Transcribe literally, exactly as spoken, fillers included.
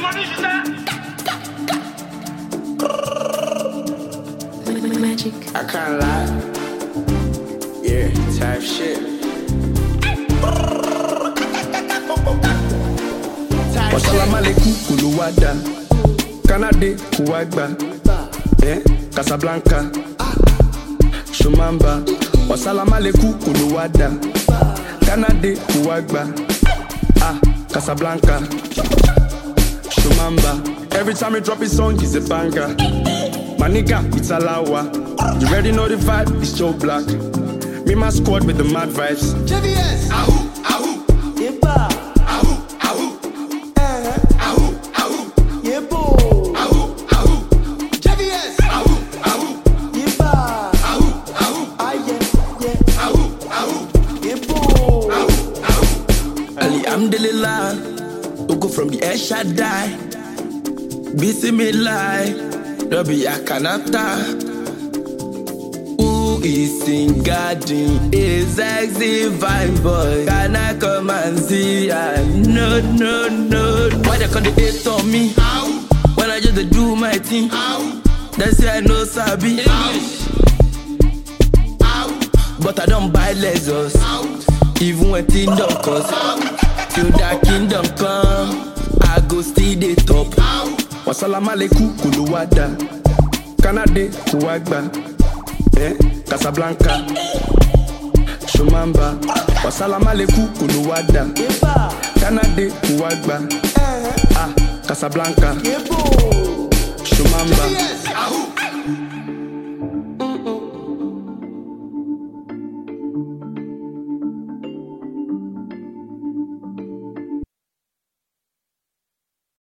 Magic. I can't lie. Yeah, type shit. Wassalamu alaikum kuluwada. Kanade kuwagba. Eh, Casablanca. Shumamba. Wassalamu alaikum kuluwada. Kanade kuwagba. Ah, Casablanca. Shumamba. Every time you drop a song, it's a banger. My nigga, it's a lawa. You already know the vibe, it's Joe Black. Me my squad with the mad vibes. J V S. Ahoo, ahoo. Yepa. Ahoo, ahoo. Eh. Ahoo, ahoo. Yepo. Ahoo, ahoo. J V S. Ahoo, ahoo. Yepa. Ahoo, ahoo. Ah yeah, yeah. Ahoo, ahoo. Yepo. Ahoo, ahoo. Alhamdulillah, who go from the air shall die. Bismillah, Rabbi Akanata. Who is in garden? A sexy vibe boy. Can I come and see? I no, no, no. Why they call the hate on me? Ahoo, When I just dey do my thing, ahoo. that's why I know Sabi. Ahoo, ahoo. But I don't buy Lexus, Ahoo, even when things don't cost. Till that kingdom come, I go still the top. ahoo. Wassalamu alaikum kuluwada. Kanade kuwagba. Eh, Casablanca. Shumamba. Wassalamu alaikum kuluwada. Yepa. Kanade kuwagba. Eh. Ah, Casablanca. Yepo. Shumamba. J V S. Ahoo.